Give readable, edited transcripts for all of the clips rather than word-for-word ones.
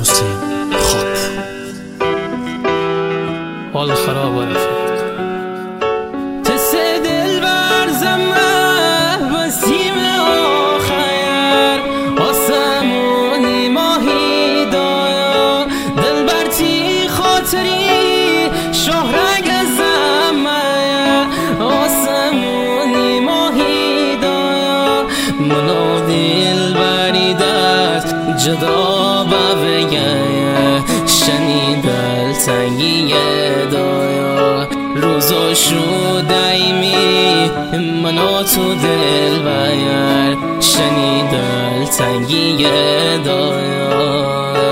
حسین خاک. حال خراب رفت تس دل برزمه وسیم آخر آسمونی ماهی دایا دل برتی خاطری شهرگ زمه آسمونی ماهی دایا منو دل بریدت جدا بوگه شنیدل تنگی دایا روزا شدایمی منو تو دل بیر شنیدل تنگی دایا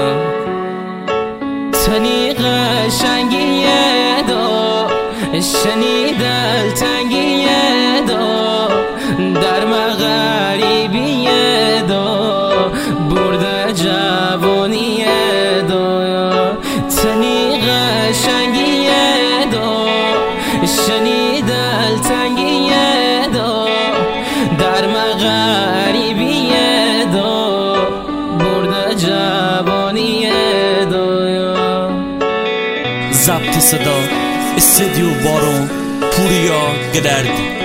تنی قشنگی دا شنیدل تنگی دا در مغریبی دا برده جوانی دایا تنی قشنگی دا شنیدل تنگی دا در مغریبی دا برده جوانی دایا. ضبط صدا استودیو بارون پوریا گدردی.